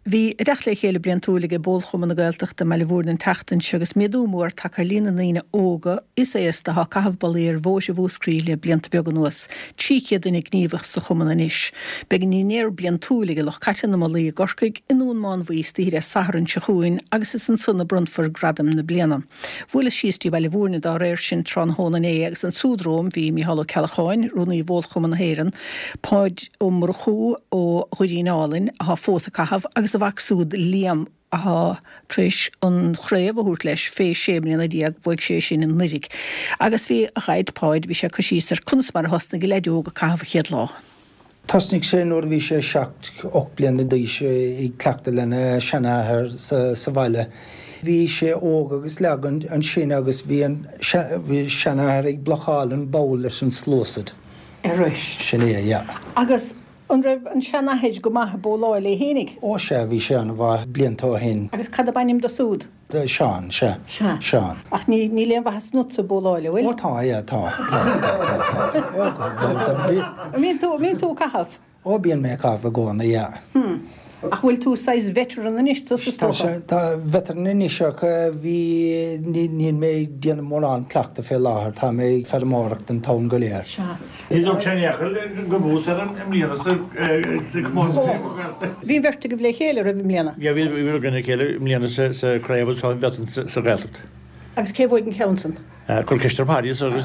Bhí reachla chéile blian túlaige bólchum na gailteachta me le bhórn teachtain segus méadú mór take lína naine óga is éasta ha cahabbalíir bhóise bhúscríle blianta beag an nuas. Tríciad in gníomhach sa chuman inis. Begin ní néir blian túlaige lech caiite na malí gorcaig inún máin bhís tíre saharann se chuin agus is an sunna brunfar gradam na bliana. Bhfuil síistí bhile bhórna dá réir sin tron hóna é agus an súdróm bhí Mícheál Ceallacháin rúnaí bhólchum an héireann páid ó mrchú ó chuidíálinn a fósa cahabh agus a bhacsúd líam a tríis an chréibh a húirt leis fé séimlíon a díag bhaig sé sin in nirig. Agus bhí a chaid páid bhí sé cosíar cunsmar hosna go leidúga cahabh chéad lá. Tasnig sé nóir bhí sé 7-8 bliana díos i cleachta lena seanáthair sa bhaile. Bhí sé óga agus legan an sin agus bhí seanáthair ag blocháil an báil leis an slósad. Sin é, ja. Agus an raibh an seanathaid go maithe bóláil é hénig? Ó sé bhí sé an bhar bliantá hin. Agus cad a bainim do súd? Seán, sé. Seán. Ach ní léon bheit snutsa bóláile, bhfuil? Ó tá, ja, tá. Mín tú cahabh? Ó bíon mé cahabh a gána, ja. Ach bhfuil tú 6 veteran inis sa stocha? Tá veteran inis ach bhí níl mé déana mór an cleachta fé láthair, tá mé fermóracht an tán go léir. Hí do teachil go bhús an mlíana sa gomór. Bhí verte go bhlé chéile ra bhí mlíana? Ja, bhí gona chéile mlíana sa chréibh sa bhetan sa ghailtacht. Agus cé bhóid an ceansan? Col Ceistar Páidí agus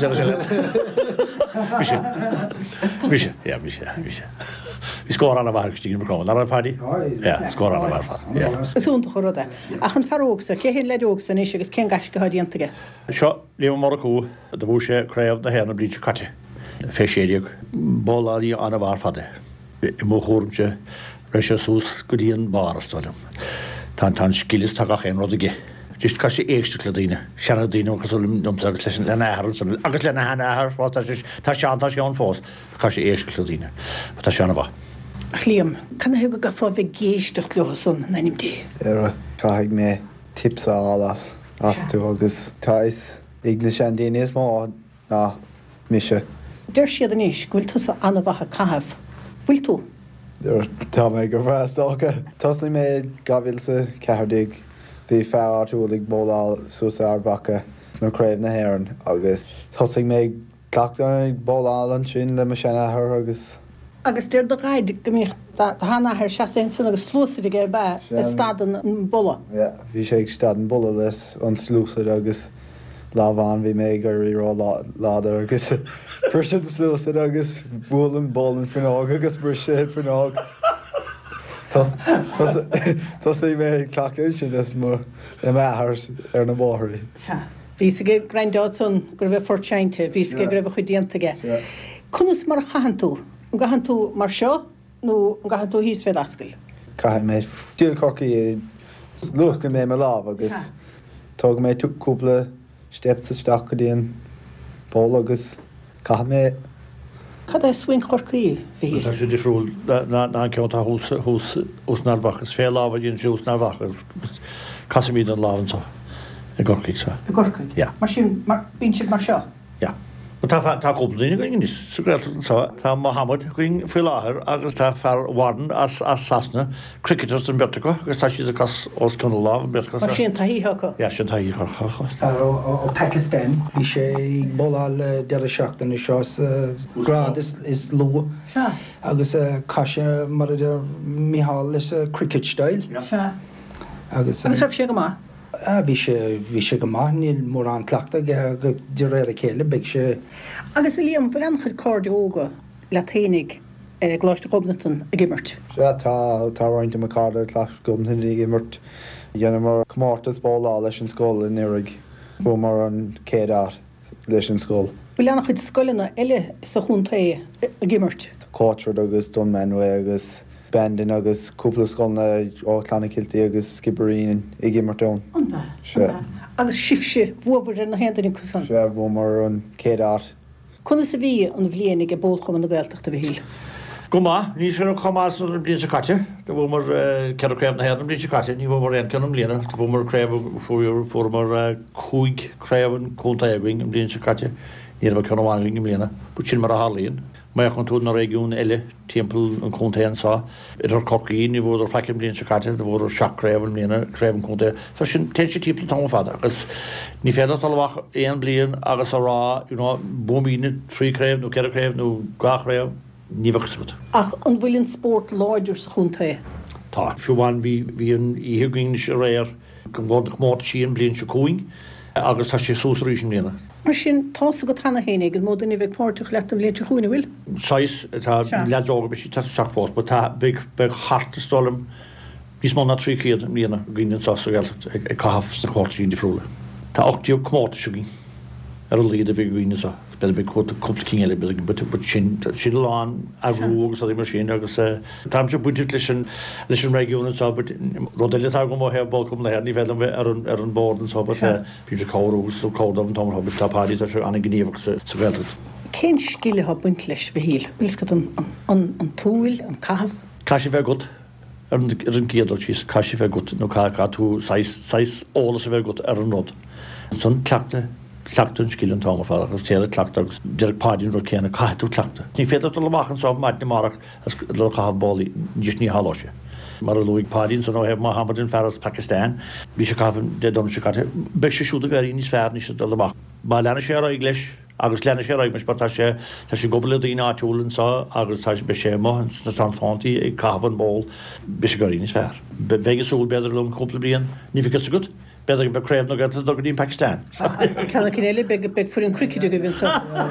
Bhí sé. Bhí scór anna bhar stígin marcón. Ar an Páidí? Ja, scór anna bhar fad. Súnta chuda. Ach an ferógsa, cé hén leidógsa níos agus cén gais go háidíantaige? Seo, líom mar acu, a bhú sé chréibh na héanna blíte caite. Fé séideag, bóláí anna bhar fada. I mó chórimse, reis sé sús go dtíon bárastáilm. Tá scilis tagach ein rodaige. Just cos sé éiste le daine, seanna daine agus agus leis lena ahar, agus lena hana ahar fá tá seantá sé an fós, cos sé éiste le daine, tá seanna bha. Liam, canna heag go fá bheith géisteach lehasan na nim dé? Caithfidh mé tips álas as tú agus táis ag na sean daine is má ná mise. Deir siad an isis, bhfuil tusa anna bhatha cahabh. Bhfuil tú? Tá mé go bhreastácha. Tasna mé gabhfuil sa cehardaigh bhí fear áitiúlaigh bóláil súsa arbacha nó créibh na héireann agus thosaigh mé ghlaachtain bóláil an sin le mar seanathair agus. Agus déir do gaiid go mí hanathir seasain sin agus slúsaide gur be stadan an bolla. Ja, bhí sé ag stadan bolla leis an slúsad agus lábhán bhí mé gur rá láda agus person slúsad agus bhúlan bólan fnág agus bur sé fnág. Tás é mé clachtain sin is mó methars ar na báthirí. Bhí sé go grindádson gur bheith fortseinte, bhí sé go raibh chuidíantaige. Cunas mar chahan tú? Gahan tú mar seo nó gahan tú híos féad ascail? Caithfidh mé díalcorcaí luach go mé me láb agus tóg mé cúpla stepsa steach go dtíon ból agus caithfidh mé. Cad é swing chorcaí bhí? Tá sé difriúil ná ceantá hús narfachas, fé lábha díon sé hús narfachas, casamíad an lábhansá, i gorcaig sa. I gorcaig? Ja. Mar sin, bín siad mar seo? Ja. Tá cúpla daoine go níos sa tá Mohammed chuin fí láthair agus tá fear warden as sasna cricketers an Bertaco agus tá siad a cas os chun láh Bertaco. Mar sin taíthecha? Ja, sin taí chu. Ó Pakistan bhí sé bóláil de seachtain is seo grad is lú agus caiise mar Mícheál leis cricket style. Agus raibh sé go má? Bhí sé go maith níl mór an cleachta go de réir a chéile beag sé. Agus Liam bhfuil an chud cardóga le ténig gláiste gobnatan a gimmert? Tá roiinte mar cáda gláiste gobnatan a gimmert. Dhéanam mar cumátas bóláil leis an scóil in Nurag bhfuil mar an céad leis an scóil. Bhfuil anna chud scoilena eile sa chunta a gimmert? Cáitrad agus Dunmanway agus Bandin agus cúpla scoilna áchlána ciltaí agus Skibbereen i gimartón. Agus sifse bhuamhar na héandainn cusan? Se bhfuil mar an céad. Conna sa bhí an bhléananig a bólchum an na gailteachta bhíl? Go má, níos ar chomás an blin sa caite, Tá bhfuil mar ceadcréibh na héann an blin sa caite, ní bhfuil mar réan ceann mbliana, Tá bhfuil mar créibh fór mar chuig créibhann cóntaiging an blin sa caite, níor bh ceann bháing mbliana, bu sin mar a hálíonn. Mae chun tú na réún eile timppel an chuntéan sá ar cocaín i bhór fecin blin se caiite, bhór searéh lína créibh chunta. Tá sin ten sé timppla tá fada, agus ní féidir talhach éon blion agus ará bumíine tríréibh nó ceréibh nó gachréibh níhachsút. Ach an bhfuiln sport láidir sa chunta. Tá fiúháin hí an ítheginn se réir go bhd mód síon blin se cúing agus tá sé súsrísin lína. Mar sin tása go tanna hénig an mód in bheith páirteach leat an léte chuúna bhfuil? Sais tá leóga be sí tá seach fós, ba tá big harttastálam hís má na trícéad líana gine sa ag caihaf na chóirtíí de froúla. Tá 8 cmóta segin ar a líad a bheith gine sa be be complicín eile sin láán ahrúgus a mar sin agus tam se buú leis an réúna sa rodile go má heh bol le ní bhe ar an borden sa bíidir cáúgus cádah an tomhabit tápáí se anna gníomh sa bhil. Cén skille ha buint leis bhíl, Bhils an túil an cahabh? Cai bheith gut ar an géadú síos cai bheith gut nó tú 6 ólas a bheith gut ar an rod. Son Clachtún skillan táma fá agus téad clachtagus deag pádín ru céanna caiú clachta. Ní féidir lemachchan sá maidna marach le chahabh bóí níos ní háláise. Mar a luigh pádín san ó hebh Mohammadin feras Pakistan, bhí se cahan de don se caiite be se siúda garí níos fear níos do lemach. Ba lena sé ag leis agus lena sé meis tá sé gobal í áúlann sa agus tá be sé má na tantáí ag cahan ból be se garí níos fear. Bhegus súl beidir lom cúpla blion, ní fi go gut. Beidir be créibh nó do dín Pakistan. Cena cinnéile be fu an cricket go bhín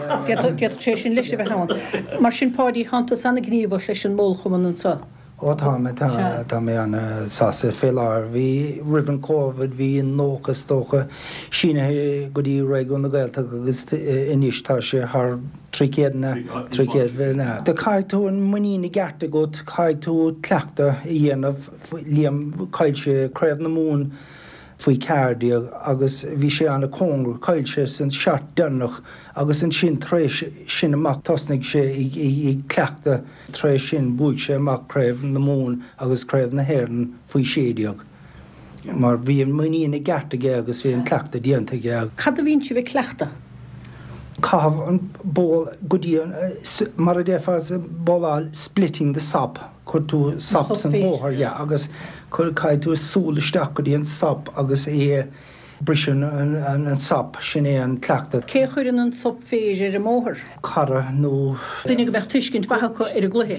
sé sin leis bheith háin. Mar sin pádí hananta sanna gníomh leis an mól chuman an sa. Ó tá mé an sasa féar hí rihan cóvid hí nóchas tócha sinna go dtí réún na gailta agus inistá sé th trícéad bhena. Tá caiú an muína gcearta go caiú cleachta i dhéanamh líam caiil sé créibh na mún faoi cardíag agus bhí sé anna cóngur caiil sé san seart denach agus an sin trééis sin amach tosnig sé i cleachta trééis sin búid sé amach créibh na mún agus créibh na hhéan faoi séideag. Mar bhí an muína gceartaige agus bhí an cleachta díanta geag. Cad a bhín si bheith cleachta? Cahabh an ból godíon mar a défá bóáil splitting the sap chu tú sap san bóthir agus chu caiú súlaisteach go dtíon sap agus é brisin an sap sin é an cleachta. Cé chuirann an sop féidir ar a móthir? Cara nó Duine go bheith tuiscint facha ar a gluthe.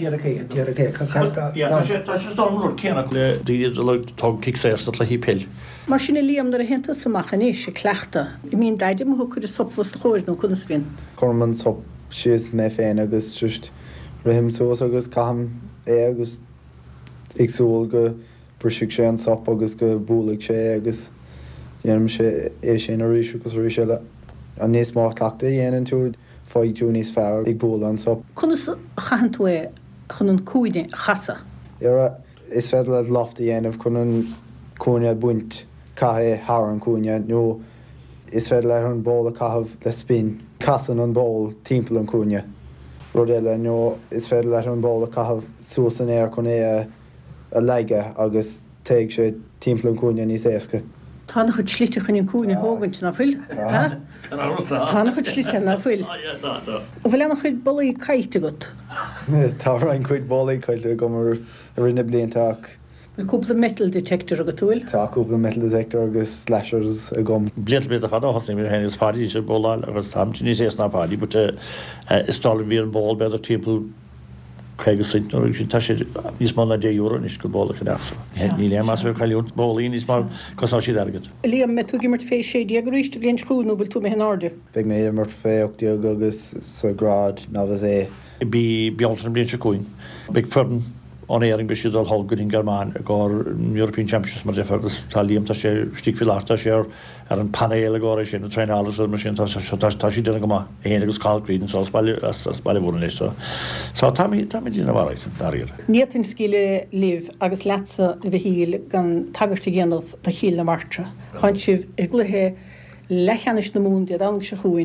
Tá sé stáúir céannach le díad le tá kicséasta le hí pill. Mar sinna líam ar a henanta samachchan éis sé cleachta. I mín daidir mo chuir a soplas choir nó chun bhín. Corman sop sios mé féin agus just rahim sós agus caham agus agsúil go brisiigh sé an sop agus go búlaigh sé agus dhéanam sé é sin a ríisiú agus rí sé le an níos má tlaachta dhéanaan tú fáid tú níos fearr ag búla an sop. Chunas chahan tú é chun an cúine chasa? Is féidir le lofta dhéanamh chun an cúine buint caithé thar an cúine nó is féidir le an ból a caitheamh le spin casan an ból timppla an cúine. Rud eile nó is féidir le an ból a caitheamh suas an éir chun é a leige agus teigh sé timppla an cúine níos éasca. Tána chud slite chun an cúine hógaint na fuil? Tána chud slite na fuil? Bhfuil anna chud bolaí caiite got? Tá rain chuid bolaí caiite go mar a rinne bliantaach. Bhfuil cúpla metal detector a go túil? Tá cúpla metal detector agus slashers a gom. Bliant bit a fada hosning mé hennis pádí sé bóláil agus tamtí ní séna pádí, but istálim bhí an ból beidir timppla chégus sin sin tá sé níos má na €10 níos go bóla chuach. Ní le más bh chaún bólí níos má cosá si agad. Líam me tú gimmart fé sé diaagríiste blion scrúnú bhfuil tú mé áde. Big mé mar féochttíag agus sa grád ná é. Bí bealtar an blion se cúin. Big furden an éing be siúdal hallgad in Germán gáir European Championships mar defagus talíam tá sé stífiláta sé ar an panéile gáir sin na treálas mar sin tá sí dena go má héanagus cáilrín sá bailile bhna leis. Sá tá dína bhhaid daríir. Nítain scíile líh agus lesa a bheith híl gan tagartí géanamh tá chiil na martra. Chaint sibh i gluthe lechanis na mún de an se chuin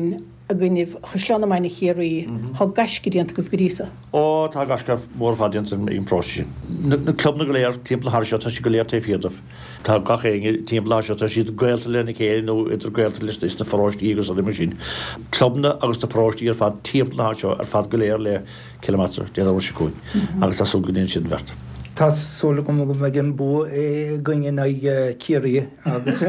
a gcuineh chusleánna maina chéirí há gasciíanta go bhrísa. Ó tá gasca mór fadiant in próisi. Na club na goléir timppla harseo tá si goléir ta fiadamh. Tá gachéige timppla tá siad gailta lena chéir nó idir gailta list is na fráist ígus a mar sin. Clubna agus tá próistí ar fad timppla harseo ar fad goléir le kilometr de se cúin agus tá súgadín sin vert. Tá sóla go go me gin bú gine na cíirí agus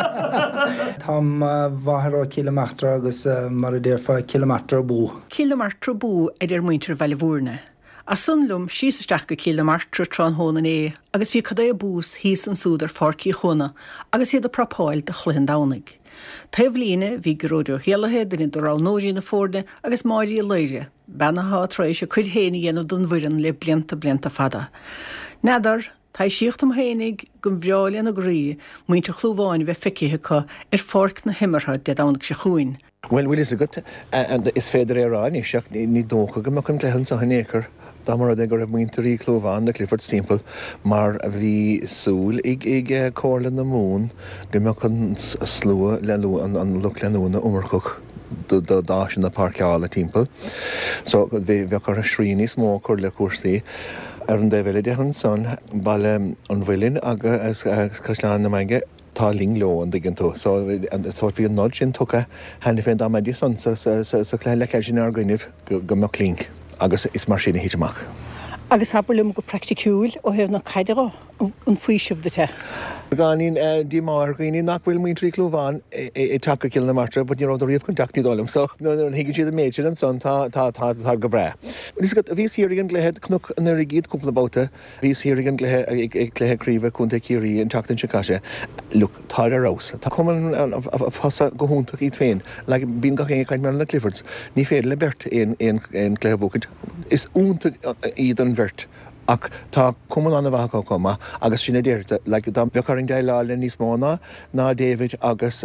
Tá bhará kilometra agus mar a déirfa kilometra bú. Kilometra bú idir muintir bheile bhúrne. A sunlum síisteach go kilometra trán hóna é, agus bhí cadé bús híos an súdar forcií chuna, agus iad a propáil de chluhan dánig. Taobhlíne bhí goróidir chéalathe den dorá nóí na fórne agus máirí léire, benatha trééis se chudhéna dhéanamh don bhuian le blianta fada. Nedar, tá síochtam hénig gom bhreáil na grí, muinte chlúháin bheith ficithe chu ar forc na himmartha de dánach se chuin. Well is a good and is féidir arán seach ní dócha go chun lehan sa hanéchar dá mar ag gur raibh muinteí clúbháin na Clifford Stimple mar a bhí súil ag cóla na mún go chun slua leú an lu leúna umarchuch dá sin na parceála timppel. So bhí chu a sríní smó chuir le cuasaí ar an déhile de an son bailile an bhfuilinn agus cosleán na maige tá ling leo an diggin tú. So bhí an nod sin tucha hena féin dá maidí son sa chléile le ceil sin ar gaiineh go me clín agus is mar sinna híteach. Agus habalum go practicúil ó hebh na caiidirá an faoisih de te. Gáín dí mar gaoine nach bhfuil mí trí clúbháin é take cin na martra, bud ní rád riomh contactí dóm, so an hiigen siad a méidir an son tá go bre. Is go bhís híirígan gléhead cnuc an ar gíad cúpla báta, bhís híirígan gluthe ag cléthecríomh chunta cíirí an teachtain secaise. Look, tá arás. Tá cuman fasa go húntaach iad féin, le bín gachéine caiid me na Cliffords, ní féidir le bert in cléthbhúcaid. Is únta iad an bhirt. Ach tá cuman anna bhacha comma agus sinna déirta le dá bhecaring de lá le níos móna ná David agus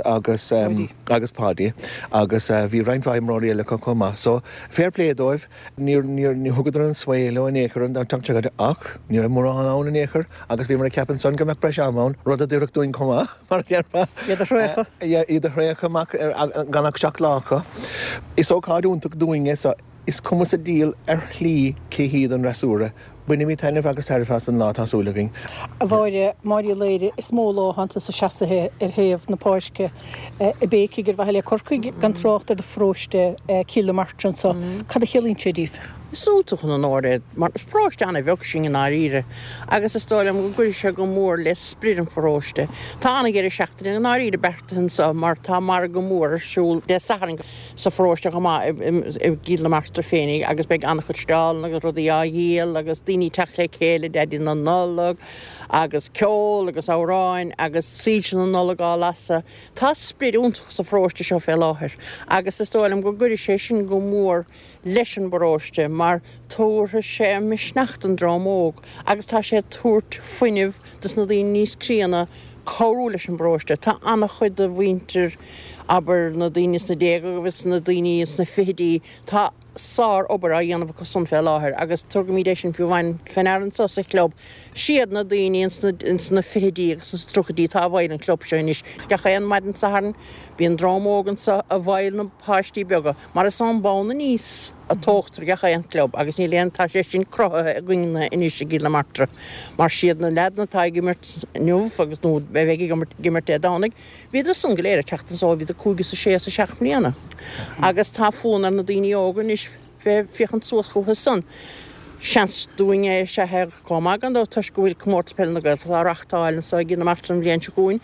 Paddy agus bhí reinmhhaimráí le comma. So fair play dóibh ní thugadidir an swaile an éair an tuteagad ach ní mór an an éair agus bhí mar ceapan son go meach breis amán rud a dúireach dúin comma mar cearfa. Iad a chréachaach ganach seach lácha. Is óáúntaach dúinge is cumas a díal ar chlí céhíad an rasúra. Buine mí taineh agus airfas an látásúlagin. A bhaire máí léire is mó láhananta sa seaasathe ar thaobh na páisce i béci gur bheile corcaig gan tráachtar de fróiste kilometran sa cad a chelín sé díh. Súltach an áide, mar spráiste anna bheh sin an áíre, agus is stáilm go gcuir se go mór le sprían fróiste. Tá anna gur seachtain an áíre bertain sa mar tá mar go mór siúil de saring sa fróiste go i gíla martar fénig, agus beag anna chud stáil agus rudí á dhéal, agus daoine teach le chéile deadí na nólag, agus ceol, agus áráin, agus síte na nólaá lasa. Tá spríúntaach sa fróiste seo fé láthir, agus is stáilm go gcuir sé sin go mór leis an baróiste, mar tóirtha sé misneacht an drámóg, agus tá sé túirt foiineh dus na daoine níos críanna choú leis an baróiste. Tá anna chuid a bhaintir aber na daoine na déag agus na daoine na fidí, tá sár obair a dhéanamh go sun fé láthir, agus tugamí sin fiú bhain fenaran sa club. Siad na daoine ins na fidí agus na struchadí tá bhaid an club sin is. Gacha an maidin saharan, bí an drámógan sa a bhail na páistí bega, mar is an bána níos a tóchttar gacha an club, agus ní léon tá sé sin crothe a gcuine inis a gíla martra. Mar siad na lead na tá gimmert nuh agus nó bheith gimmert é dánig, viidir san go léir teachtan sá viidir cúgus a sé a seach mlíana. Agus tá fónar na daoine ógan is fiochan suascútha san. Seans doing se her komagan do tuis gohfuil cummórtspel na gail a rachtáil sa gin na martram blian se goin.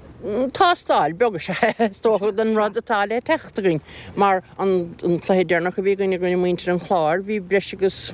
Tá stáil beag se tócha den rud atá le teachtaing, mar an chléidirnach a bhí gine gine muintear an chláir, bhí breis agus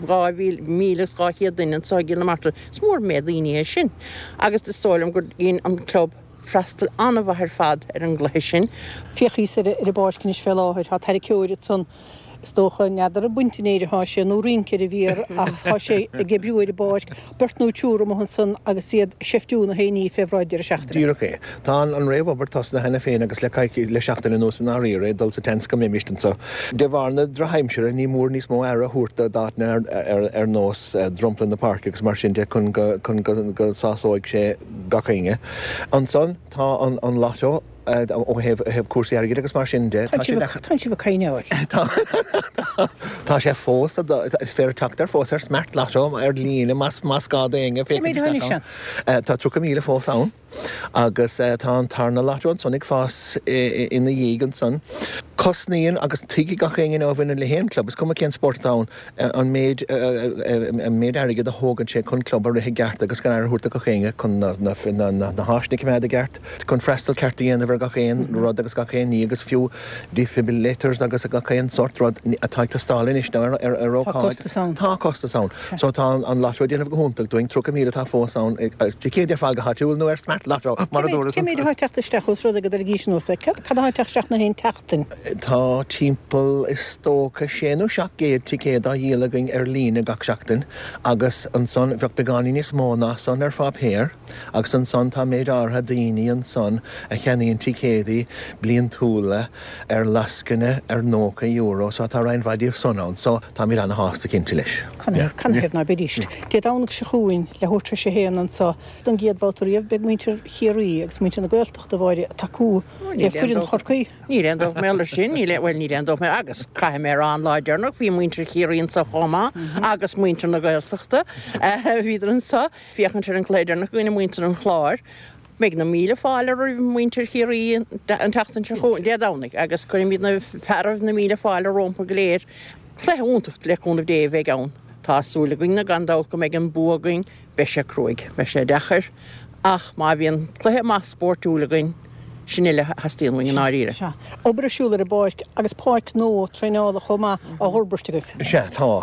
2,000 duine sa gin na martra, smór médaine sin. Agus de stáilm gur gin an club freistal anna bhar fad ar an gléis sin. Fiachí ar a báiscin is fé láthir, tá tar ceúirid san Stocha neadar a buntinéidir há sé nó rincir a bhír a há sé a gebriúir a báis, bert nó túúra mo san agus siad seftún a héí febráidir a seachtain. Díraché. Tá an réh obertas na hena féin agus le caiici le seachtain nó san áíre dul sa tenca mémistan sa. De bharna draheimseir a ní mór níos mó ar a thuúrta dána ar nós dromplan na park agus mar sin de chun go sáóig sé gachéine. An son tá an láteo ó heh cuasaí aige agus mar sin de. Tá si bh caiineáil. Tá sé fós fé tutar fós ar smart leom ar lína más gáda inge fé. Tá tru míle fós ann agus tá an tarna láún sonnig fás ina dhégan son. Cosníon agus tuigi gachéin ábhain le héan club, is cum cén sportán an méid aige a hógann sé chun club rithe gceart agus gan airthúta go chéine chun na háisnig méid a gceart, chun freistal ceartaíon a bhar gachéin rud agus gachéin ní agus fiú defibrillators agus a gachéin sort rud a taigta stálin is ar róáid. Tá costa sound. So tá an láú déanamh go húntaach doing tro míle tá fósán céidir fáil go hatúil nó ar smart látó mar dúra. Céid teachtasteachús rud a go ar gíisnósa, cad teachsteach na hén teachtain. Tá timppel is tócha séú seach géad ticéad a dhéalagain ar lína gach seachtain agus an son bheoh beganí níos móna son ar fábhéir agus an son tá méid átha daoine an son a cheanaíon ticéadaí blion túla ar lascanne ar nócha euro so tá rain bhaidíomh sonán, so tá mí anna hásta cinnte leis. Canhéh na bedíist. Dé dánach se chuúin le thuirte sé héanaan sa don géad bhiltaríomh be muintear chiaí agus muinte na ghilteach do bhaide taú le fuidir an chorcaí. Ní réandóh mé sin ní lehfuil ní réandóh mé agus cai mé an láidirnach bhí muintear chiaíonn sa chomá agus muintear na ghilteachta híidir an sa fiochan tar an cléidirnach gine muintear an chláir. Meag na míle fáil ar muintear chiaí an tatan se chun déadánig agus chuir míad na fermh na míle fáil a rompa go léir chléúntacht leúnmh déobh ann. Tásúla goin na gandá go méid an buagain be sé cruig, be sé dechar ach má bhíon chluthe más sportúlagain sinile hastíonhain an áíre. Obairisiúla a báic agus páic nó treinála chomá a thubairteigh. Se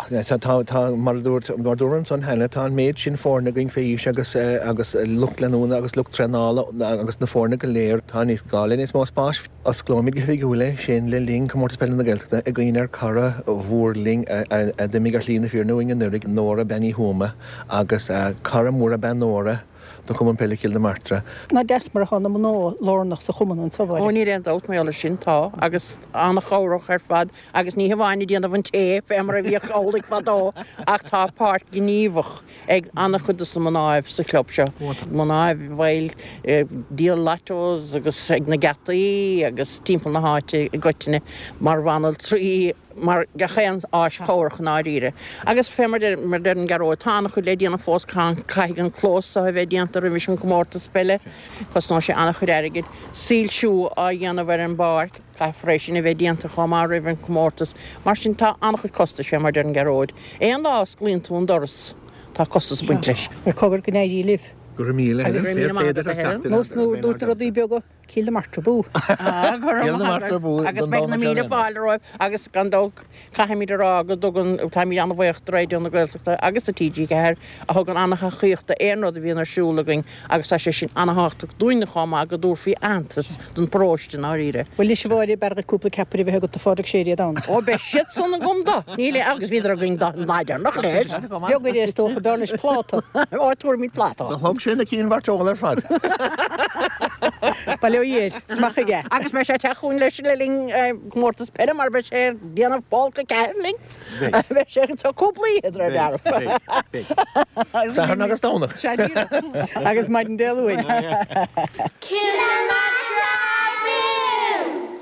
tá mar dúran san henne tá méid sin fórna going fééis agus luchlanúna agus lucht trenála agus na fórna go léir tá níos gáin is má spáis as glómig go fiúile sin le lín commórtas pe na gelta a gghine ar cara bhórling de mé ar lína fíor nuing an nurig nóra benní húma agus cara móra ben nóra do chum an pelicil na martra. Na desmar hána nó lánach sa chuman an saháil. Ó ní réon dát méile sin tá agus anna chóirech ar fad agus ní hamháinna díanamh an téip mar a bhíoh álaigh fadó ach tá páirt gníomhach ag anna chuda sa manáibh sa club seo. Manáibh bhil díal latós agus ag na gataí agus timppla na háite i gotaine mar bhanal trí mar gachéan áis chóirech náíre. Agus fémar mar den garó tána chu le díanana fós caiig an clós a bheith díantar a bhís an commórta spele, cos ná sé anna chud airigid síl siú a dhéanamh ar an bar cai freisin a bheith díanta chomá rih an commórtas, mar sin tá anna chud costa sé mar den garóid. É an lás glíonún doras tá costas buint leis. Ar cogur go néidí liv. Gur míle Nós nó dútar a dí beaga cíle martra bú. Agus me na míle fáil roih agus gandó caiimiid ará dogan taimí anna bhaocht réidirna ghilteachta agus a TG ceir a thugan annacha chuochtta éonrad a bhíon arsúlagain agus sé sin annathach dúine chomá go dúrfií antas don próiste áíre. Bhfuil lei bháir berga cúpla ceparí bheit go a fádag séad an. Ó be siad sanna gomda, níle agus viidir a going náidir nach léir. Beagad é tócha bearnis pláta. Ó túair míid plátá. sinna cín bhartóil ar fad. Ba leo dhéir, smachaige. Agus me sé teachún leis le ling mórtas pele mar be sé díanamh bólca ceirling. Be sé tá cúplaí idir bear. Sa agus dánach. Agus maidin déalúin.